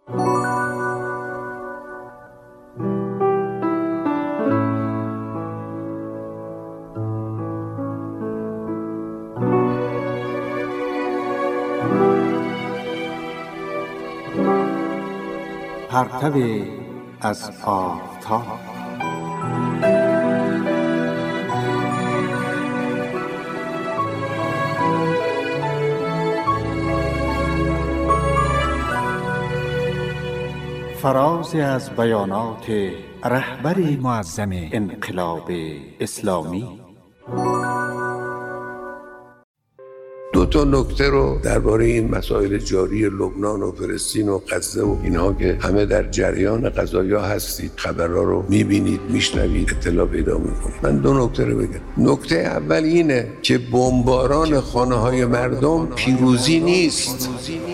پرتو از آفتاب. فرازی از بیانات رهبر معظم انقلاب اسلامی. دو تا نکته رو درباره این مسائل جاری لبنان و فلسطین و غزه و اینها که همه در جریان قضایا هستید، خبرها رو میبینید، میشنوید، اطلاع پیدا میکنید. من دو نکته رو بگم. نکته اول اینه که بمباران خانه‌های مردم پیروزی نیست.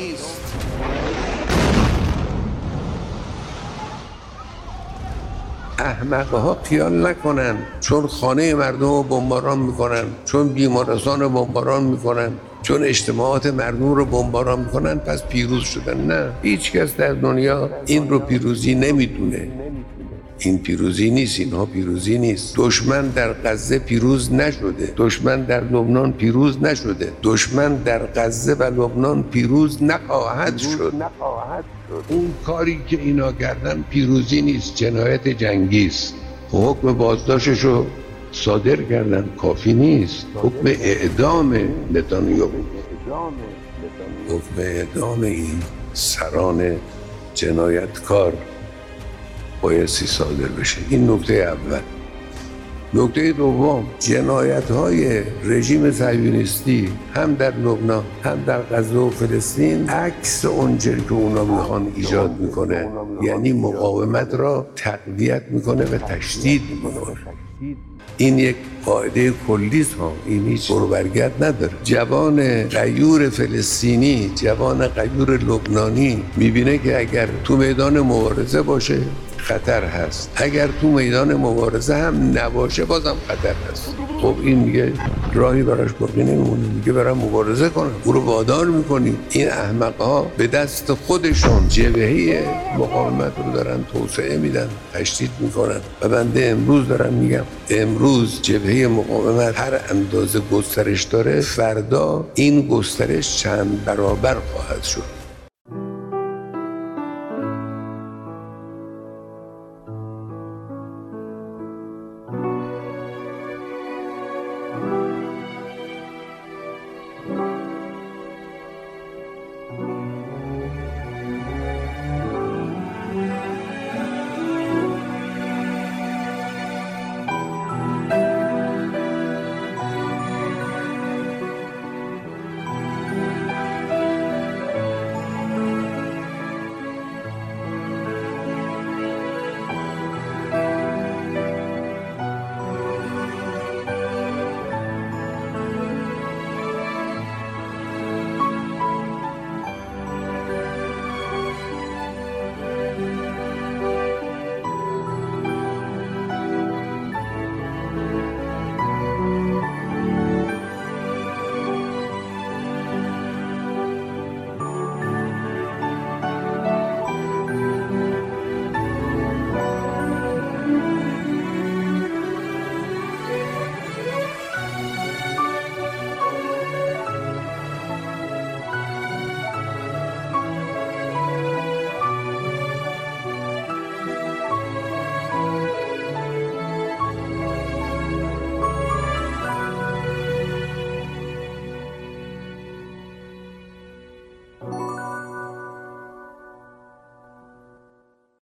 احمقها خیال نکنن چون خانه مردم رو بمباران میکنن، چون بیمارستان رو بمباران میکنن، چون اجتماعات مردم رو بمباران میکنن پس پیروز شدن. نه، هیچ کس در دنیا این رو پیروزی نمیدونه. این پیروزی نیست، اینها پیروزی نیست. دشمن در غزه پیروز نشده، دشمن در لبنان پیروز نشده، دشمن در غزه و لبنان پیروز نخواهد شد. اون کاری که اینا کردن پیروزی نیست، جنایت جنگی است. حکم بازداشتش رو صادر کردن، کافی نیست. حکم اعدام نتانیاهو، حکم اعدام این سران جنایتکار بایستی صادر بشه. این نکته اول. نکته دوم، جنایت‌های رژیم صهیونیستی هم در لبنان هم در غزه و فلسطین عکس اونجوری که اونا میخوان ایجاد میکنه، یعنی مقاومت را تقویت میکنه و تشدید میکنه. این یک قاعده کلی است ها، این هیچ برو برگرد نداره. جوان غیور فلسطینی، جوان غیور لبنانی میبینه که اگر تو میدان مبارزه باشه خطر هست، اگر تو میدان مبارزه هم نباشه بازم خطر هست. خب این میگه راهی براش باقی نمیمونه، میگه برام مبارزه کنم. او رو وادار میکنیم. این احمقها به دست خودشون جبهه مقاومت رو دارن توسعه میدن، تشدید میکنن. و بنده امروز دارم میگم، امروز جبهه مقاومت هر اندازه گسترش داره، فردا این گسترش چند برابر خواهد شد.